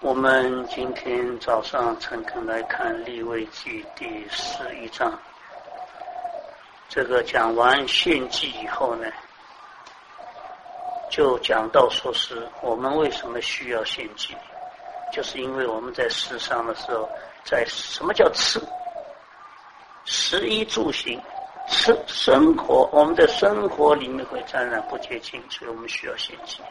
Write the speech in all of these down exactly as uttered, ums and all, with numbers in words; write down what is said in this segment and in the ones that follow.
我们今天早上诚恳来看利未记第十一章，这个讲完献祭以后呢，就讲到说是我们为什么需要献祭，就是因为我们在世上的时候，在什么叫吃？食衣住行，吃生活，我们的生活里面会沾染不洁净，所以我们需要献祭。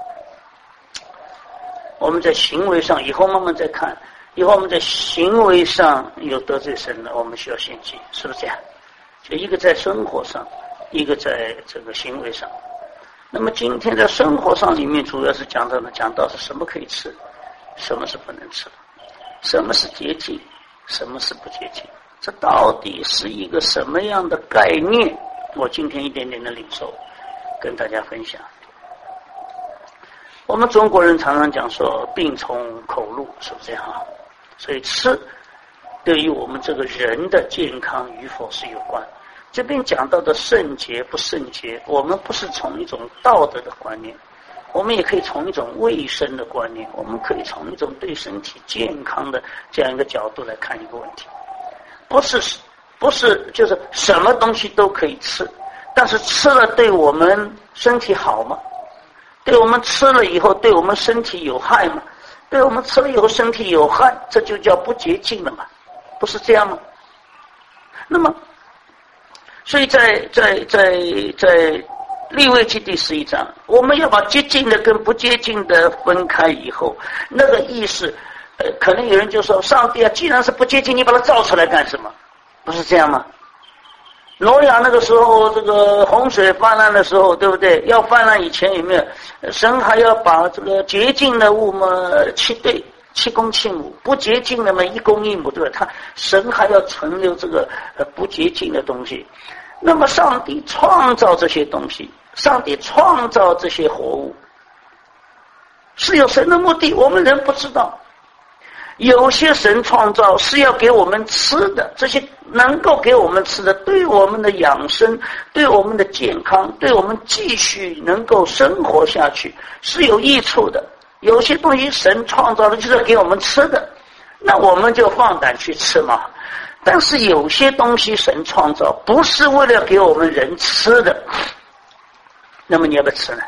我们在行为上，以后慢慢再看，以后我们在行为上有得罪神了，我们需要献祭，是不是这样？就一个在生活上，一个在这个行为上。那么今天在生活上里面，主要是讲到呢，讲到是什么可以吃，什么是不能吃，什么是洁净，什么是不洁净，这到底是一个什么样的概念？我今天一点点的领受，跟大家分享。我们中国人常常讲说病从口入，是不是这样啊？所以吃对于我们这个人的健康与否是有关。这边讲到的圣洁不圣洁，我们不是从一种道德的观念，我们也可以从一种卫生的观念，我们可以从一种对身体健康的这样一个角度来看一个问题。不是不是就是什么东西都可以吃，但是吃了对我们身体好吗？对我们吃了以后对我们身体有害吗？对我们吃了以后身体有害，这就叫不洁净了嘛，不是这样吗？那么所以在在在在利未记第十一章，我们要把洁净的跟不洁净的分开以后，那个意思呃，可能有人就说，上帝啊，既然是不洁净，你把它造出来干什么？不是这样吗？挪亚那个时候，这个洪水泛滥的时候，对不对？要泛滥以前有没有？神还要把这个洁净的物嘛七对七公七母，不洁净的嘛一公一母，对吧？他神还要存留这个呃不洁净的东西。那么上帝创造这些东西，上帝创造这些活物，是有神的目的，我们人不知道。有些神创造是要给我们吃的，这些能够给我们吃的，对我们的养生，对我们的健康，对我们继续能够生活下去是有益处的。有些东西神创造的就是要给我们吃的，那我们就放胆去吃嘛。但是有些东西神创造不是为了给我们人吃的，那么你要不要吃呢？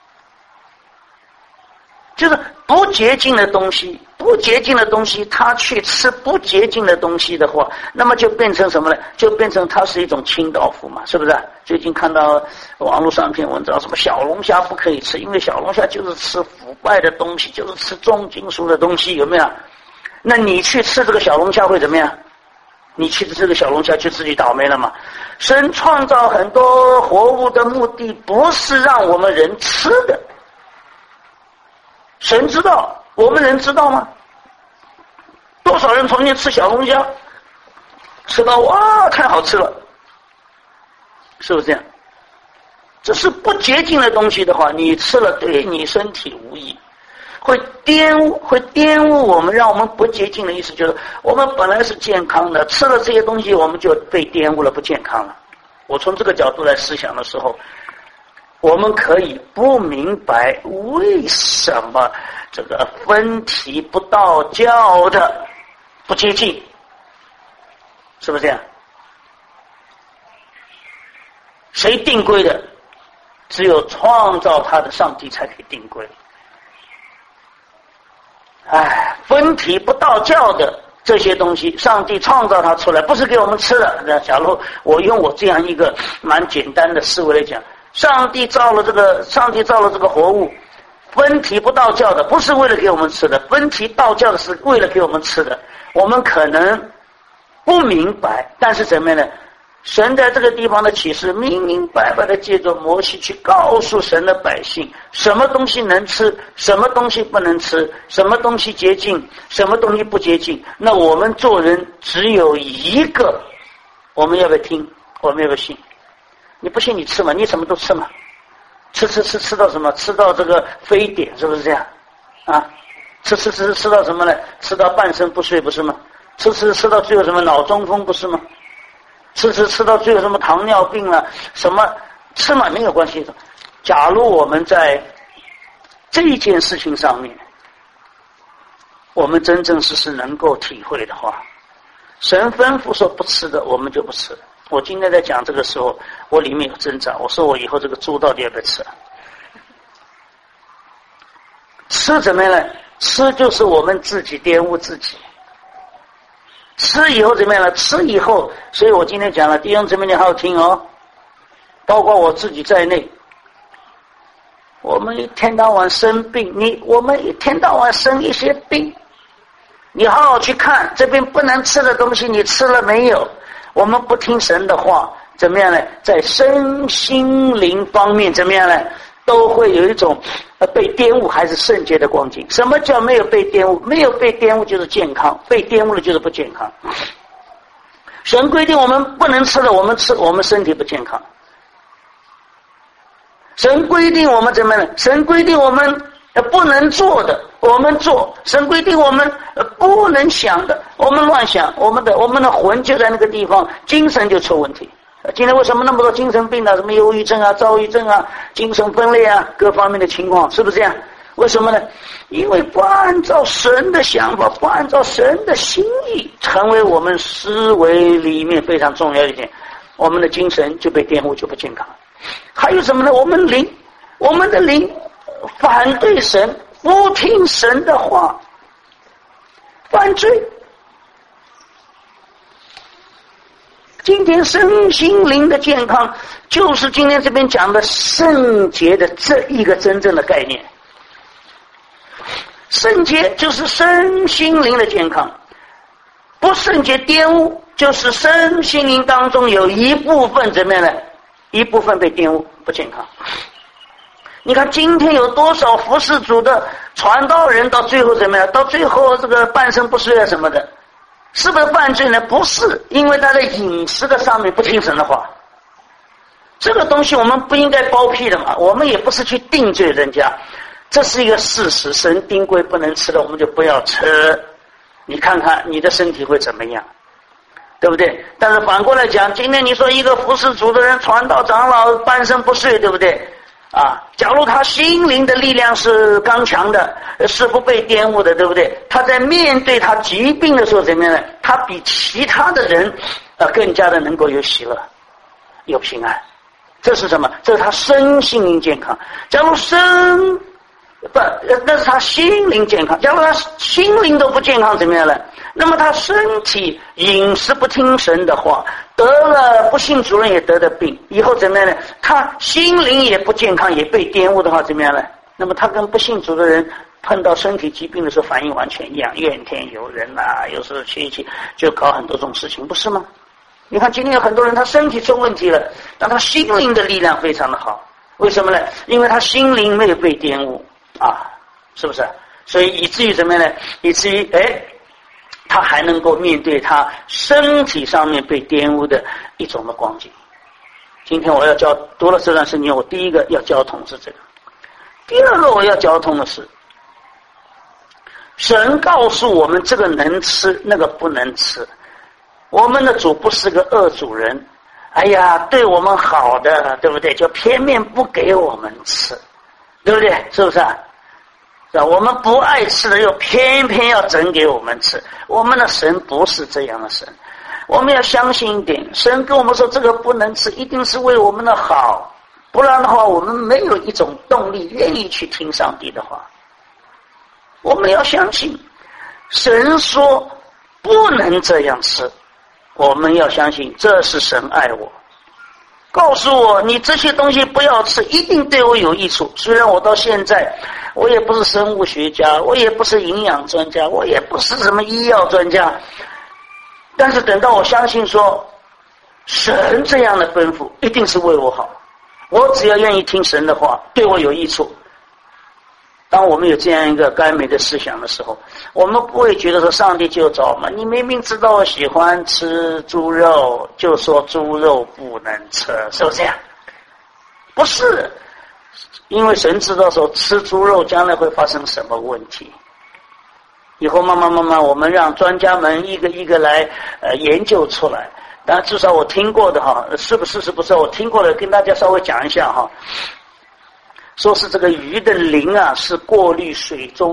就是不洁净的东西，不洁净的东西，他去吃不洁净的东西的话，那么就变成什么呢？就变成它是一种清道夫嘛，是不是？最近看到网络上一篇文章，什么小龙虾不可以吃，因为小龙虾就是吃腐败的东西，就是吃重金属的东西，有没有？那你去吃这个小龙虾会怎么样？你吃这个小龙虾就自己倒霉了嘛。神创造很多活物的目的不是让我们人吃的，神知道，我们人知道吗？多少人从前吃小龙虾，吃到哇太好吃了，是不是这样？这是不洁净的东西的话，你吃了对你身体无益，会玷污，会玷污我们，让我们不洁净的意思就是我们本来是健康的，吃了这些东西我们就被玷污了，不健康了。我从这个角度来思想的时候，我们可以不明白为什么这个分体不到教的不洁净，是不是这样？谁定规的？只有创造他的上帝才可以定规。哎，分体不到教的这些东西，上帝创造它出来，不是给我们吃的。那假如我用我这样一个蛮简单的思维来讲，上帝造了这个，上帝造了这个活物，分体不到教的，不是为了给我们吃的，分体到教的是为了给我们吃的。我们可能不明白，但是怎么样呢？神在这个地方的启示明明白白的借着摩西去告诉神的百姓，什么东西能吃，什么东西不能吃，什么东西洁净，什么东西不洁净。那我们做人只有一个，我们要不要听？我们要不要信？你不信你吃嘛，你什么都吃嘛，吃吃吃吃到什么？吃到这个非典，是不是这样啊？吃吃吃吃到什么呢？吃到半身不遂，不是吗？吃吃吃到最后什么脑中风，不是吗？吃吃吃到最后什么糖尿病了，什么吃嘛没有关系的。假如我们在这件事情上面我们真正是是能够体会的话，神吩咐说不吃的，我们就不吃。我今天在讲这个时候，我里面有挣扎，我说我以后这个猪到底要不要吃？吃怎么样呢？吃就是我们自己玷污自己。吃以后怎么样呢？吃以后，所以我今天讲了，弟兄姊妹你好好听哦，包括我自己在内，我们一天到晚生病，你我们一天到晚生一些病，你好好去看这边不能吃的东西，你吃了没有？我们不听神的话，怎么样呢？在身心灵方面怎么样呢？都会有一种呃被玷污还是圣洁的光景。什么叫没有被玷污？没有被玷污就是健康，被玷污了就是不健康。神规定我们不能吃的，我们吃，我们身体不健康。神规定我们怎么呢？神规定我们不能做的，我们做；神规定我们不能想的，我们乱想，我们的我们的魂就在那个地方，精神就出问题。今天为什么那么多精神病啊？什么忧郁症啊、躁郁症啊、精神分裂啊，各方面的情况，是不是这样？为什么呢？因为不按照神的想法，不按照神的心意，成为我们思维里面非常重要一点，我们的精神就被玷污，就不健康。还有什么呢？我们灵，我们的灵反对神，不听神的话，犯罪。今天身心灵的健康，就是今天这边讲的圣洁的这一个真正的概念。圣洁就是身心灵的健康，不圣洁玷污，就是身心灵当中有一部分怎么样呢？一部分被玷污，不健康。你看今天有多少服侍主的传道人，到最后怎么样？到最后这个半身不遂啊什么的，是不是犯罪呢？不是，因为他在饮食的上面不听神的话。这个东西我们不应该包庇的嘛，我们也不是去定罪人家，这是一个事实，神定规不能吃的，我们就不要吃。你看看你的身体会怎么样，对不对？但是反过来讲，今天你说一个服侍主的人，传道长老半身不遂，对不对？啊，假如他心灵的力量是刚强的，是不被玷污的，对不对？他在面对他疾病的时候怎么样呢？他比其他的人呃更加的能够有喜乐，有平安。这是什么？这是他身心灵健康。假如身不，那是他心灵健康。假如他心灵都不健康，怎么样呢？那么他身体饮食不听神的话，得了不信主人也得的病，以后怎么样呢？他心灵也不健康，也被玷污的话，怎么样呢？那么他跟不信主的人碰到身体疾病的时候反应完全一样，怨天尤人啊，有时候去一起就搞很多种事情，不是吗？你看今天有很多人他身体出问题了，但他心灵的力量非常的好，为什么呢？因为他心灵没有被玷污啊，是不是？所以以至于怎么样呢？以至于哎，他还能够面对他身体上面被玷污的一种的光景。今天我要教读了这段圣经，我第一个要交通是这个，第二个我要交通的是，神告诉我们这个能吃，那个不能吃。我们的主不是个恶主人，哎呀，对我们好的，对不对？就偏偏不给我们吃，对不对？是不是啊？是吧？我们不爱吃的，又偏偏要整给我们吃。我们的神不是这样的神，我们要相信一点，神跟我们说这个不能吃，一定是为我们的好，不然的话，我们没有一种动力愿意去听上帝的话。我们要相信，神说不能这样吃。我们要相信这是神爱我，告诉我你这些东西不要吃，一定对我有益处。虽然我到现在我也不是生物学家，我也不是营养专家，我也不是什么医药专家，但是等到我相信说神这样的吩咐一定是为我好，我只要愿意听神的话，对我有益处。当我们有这样一个甘美的思想的时候，我们不会觉得说上帝就找嘛，你明明知道我喜欢吃猪肉，就说猪肉不能吃，是不是这样？不是，因为神知道说吃猪肉将来会发生什么问题。以后慢慢慢慢，我们让专家们一个一个来呃研究出来。但至少我听过的哈，是不是是不是？我听过的，跟大家稍微讲一下哈。说是这个鱼的磷啊，是过滤水中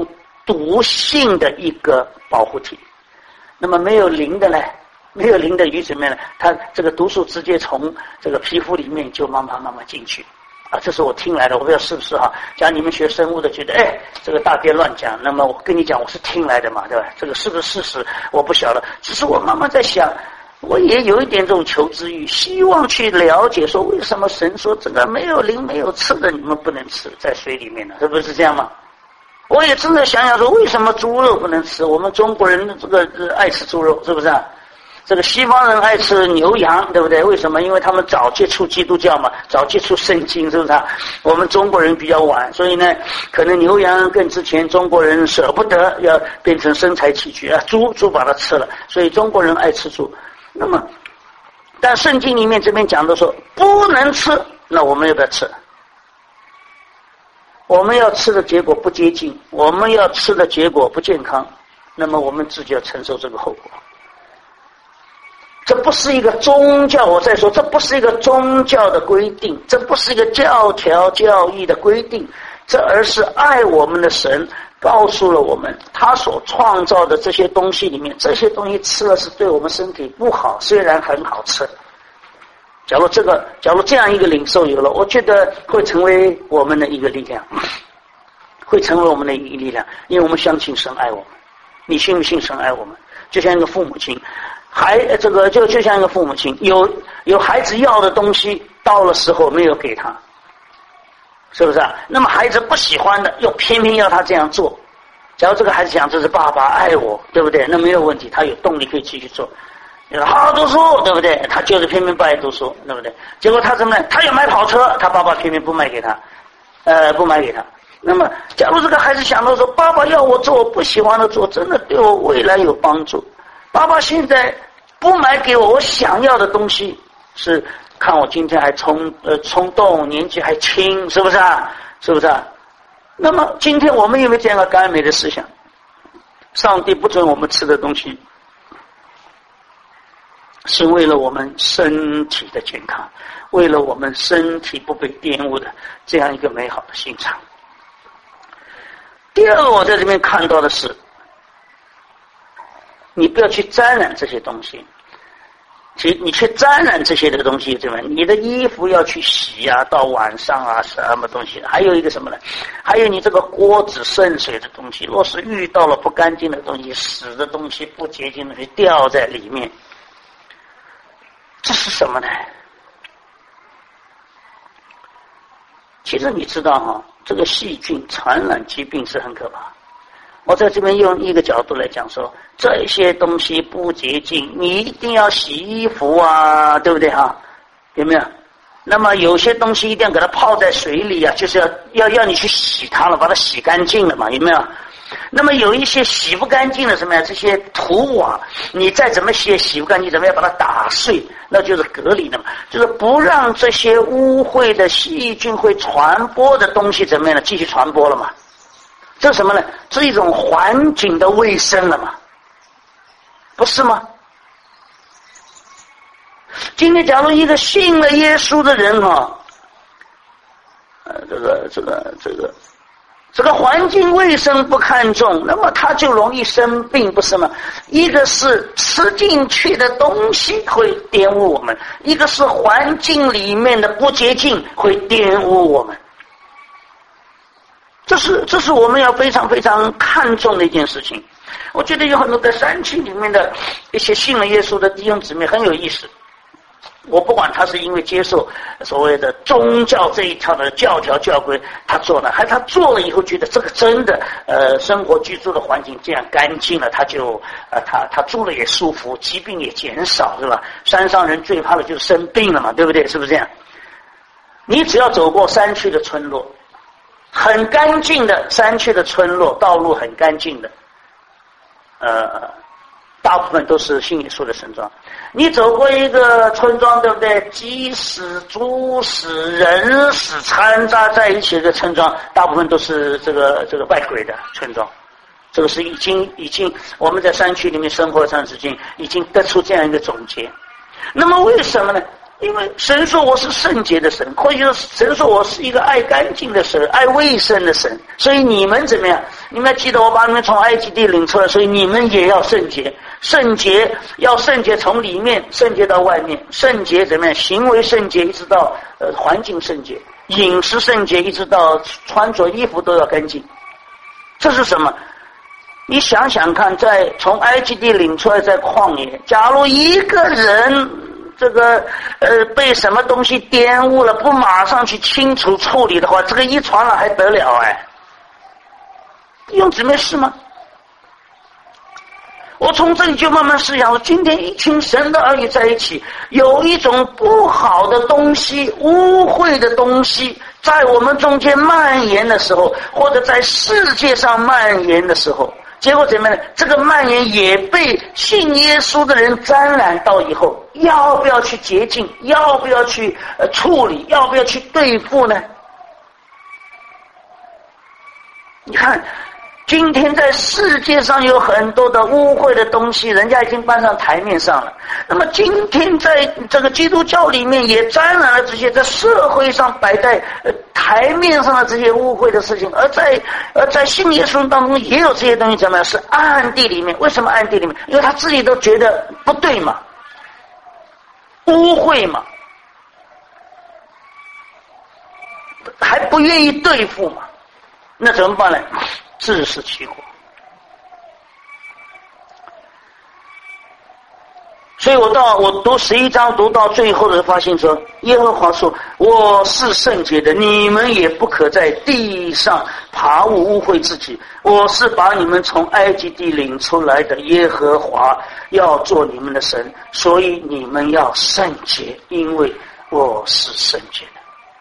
毒性的一个保护体。那么没有磷的呢，没有磷的鱼怎么样呢？它这个毒素直接从这个皮肤里面就慢慢慢慢进去啊，这是我听来的，我不知道是不是哈。假如你们学生物的觉得，哎，这个大别乱讲，那么我跟你讲，我是听来的嘛，对吧？这个是不是事实，我不晓得。只是我慢慢在想，我也有一点这种求知欲，希望去了解说，为什么神说这个没有磷、没有刺的你们不能吃，在水里面呢？是不是这样吗？我也真的想想说，为什么猪肉不能吃？我们中国人这个爱吃猪肉，是不是啊？这个西方人爱吃牛羊，对不对？为什么？因为他们早接触基督教嘛，早接触圣经，是不是啊？我们中国人比较晚，所以呢，可能牛羊更之前中国人舍不得要变成生财器具啊，猪猪把它吃了，所以中国人爱吃猪。那么，但圣经里面这边讲的说不能吃，那我们要不要吃？我们要吃的结果不洁净，我们要吃的结果不健康，那么我们自己要承受这个后果。这不是一个宗教，我再说，这不是一个宗教的规定，这不是一个教条教义的规定，这而是爱我们的神告诉了我们，他所创造的这些东西里面，这些东西吃了是对我们身体不好，虽然很好吃。假如这个，假如这样一个领受有了，我觉得会成为我们的一个力量，会成为我们的一个力量，因为我们相信神爱我们。你信不信神爱我们？就像一个父母亲，还这个就就像一个父母亲，有有孩子要的东西，到了时候没有给他，是不是啊？那么孩子不喜欢的，又偏偏要他这样做。假如这个孩子想这是爸爸爱我，对不对？那没有问题，他有动力可以继续做。好好读书，对不对？他就是偏偏不爱读书，对不对？结果他怎么呢？他要买跑车，他爸爸偏偏不买给他，呃，不买给他。那么，假如这个孩子想到说，爸爸要我做我不喜欢的做，真的对我未来有帮助。爸爸现在不买给我我想要的东西，是看我今天还冲呃冲动，年纪还轻，是不是啊？是不是啊？那么今天我们有没有这样的甘美的思想？上帝不准我们吃的东西，是为了我们身体的健康，为了我们身体不被玷污的这样一个美好的心肠。第二个，我在这边看到的是，你不要去沾染这些东西。其实你去沾染这些的东西，对吧？你的衣服要去洗啊，到晚上啊，什么东西？还有一个什么呢？还有你这个锅子渗水的东西，若是遇到了不干净的东西、死的东西、不洁净的东西掉在里面，这是什么呢？其实你知道哈，这个细菌传染疾病是很可怕。我在这边用一个角度来讲说，这些东西不洁净，你一定要洗衣服啊，对不对哈？有没有？那么有些东西一定要给它泡在水里啊，就是要要要你去洗它了，把它洗干净了嘛，有没有？那么有一些洗不干净的什么呀？这些土瓦，你再怎么洗也洗不干净，怎么样把它打碎？那就是隔离的嘛，就是不让这些污秽的细菌会传播的东西怎么样呢？继续传播了嘛。这是什么呢？这是一种环境的卫生了嘛，不是吗？今天假如一个信了耶稣的人啊，呃，这个这个这个。这个环境卫生不看重，那么他就容易生病，不是吗？一个是吃进去的东西会玷污我们，一个是环境里面的不洁净会玷污我们。这是这是我们要非常非常看重的一件事情。我觉得有很多在山区里面的一些信了耶稣的弟兄姊妹很有意思。我不管他是因为接受所谓的宗教这一套的教条教规他做了，还他做了以后觉得这个真的呃生活居住的环境这样干净了，他就呃他他住了也舒服，疾病也减少，是吧？山上人最怕的就是生病了嘛，对不对？是不是这样？你只要走过山区的村落，很干净的山区的村落，道路很干净的，呃大部分都是信耶稣的村庄。你走过一个村庄，对不对？鸡死、猪死、人死掺杂在一起的村庄，大部分都是这个这个拜鬼的村庄。这个是已经已经我们在山区里面生活一段时间，已经得出这样一个总结。那么为什么呢？ 因为神说我是圣洁的神，或者说神说我是一个爱干净的神，爱卫生的神，所以你们怎么样？你们记得我把你们从埃及地领出来，所以你们也要圣洁。圣洁要圣洁，从里面圣洁到外面，圣洁怎么样？行为圣洁，一直到呃环境圣洁，饮食圣洁，一直到穿着衣服都要干净。这是什么？你想想看，在从埃及地领出来，在旷野，假如一个人这个呃被什么东西玷污了，不马上去清除处理的话，这个一传了还得了哎？用姊妹是吗？我从这里就慢慢思想了，今天一群神的儿女在一起，有一种不好的东西，污秽的东西在我们中间蔓延的时候，或者在世界上蔓延的时候，结果怎么样呢？这个蔓延也被信耶稣的人沾染到以后，要不要去洁净？要不要去呃处理？要不要去对付呢？你看今天在世界上有很多的污秽的东西，人家已经搬上台面上了。那么今天在这个基督教里面也沾染了这些在社会上摆在呃台面上的这些污秽的事情，而在而在信耶稣当中也有这些东西，怎么样？是暗地里面。为什么暗地里面？因为他自己都觉得不对嘛，污秽嘛，还不愿意对付嘛，那怎么办呢？自食其果。所以我到我读十一章读到最后的发现说，耶和华说我是圣洁的，你们也不可在地上爬污污秽自己，我是把你们从埃及地领出来的耶和华，要做你们的神，所以你们要圣洁，因为我是圣洁的。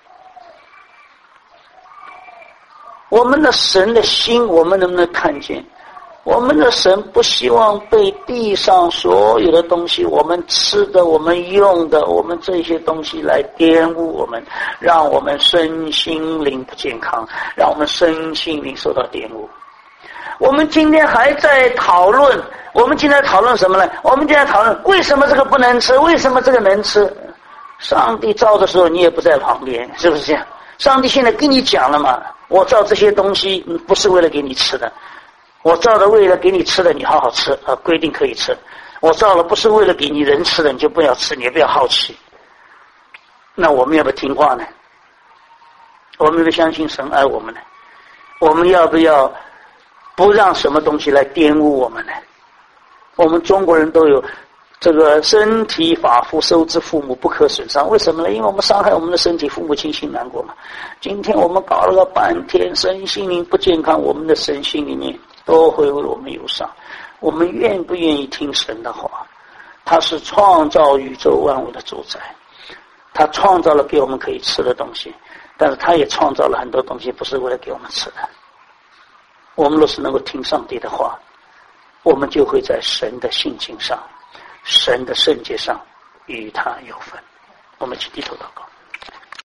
我们的神的心，我们能不能看见？我们的神不希望被地上所有的东西，我们吃的，我们用的，我们这些东西来玷污我们，让我们身心灵不健康，让我们身心灵受到玷污。我们今天还在讨论，我们今天讨论什么呢？我们今天讨论为什么这个不能吃，为什么这个能吃？上帝造的时候你也不在旁边，是不是这样？上帝现在跟你讲了嘛，我造这些东西不是为了给你吃的，我造的为了给你吃的，你好好吃啊，规定可以吃。我造了不是为了给你人吃的，你就不要吃，你也不要好奇。那我们要不要听话呢？我们要不要相信神爱我们呢？我们要不要不让什么东西来玷污我们呢？我们中国人都有这个身体发肤受之父母不可损伤，为什么呢？因为我们伤害我们的身体，父母亲心难过嘛。今天我们搞了个半天，身心灵不健康，我们的身心里面都会为我们忧伤。我们愿不愿意听神的话？他是创造宇宙万物的主宰，他创造了给我们可以吃的东西，但是他也创造了很多东西不是为了给我们吃的。我们若是能够听上帝的话，我们就会在神的性情上，神的圣洁上与他有分。我们一起低头祷告。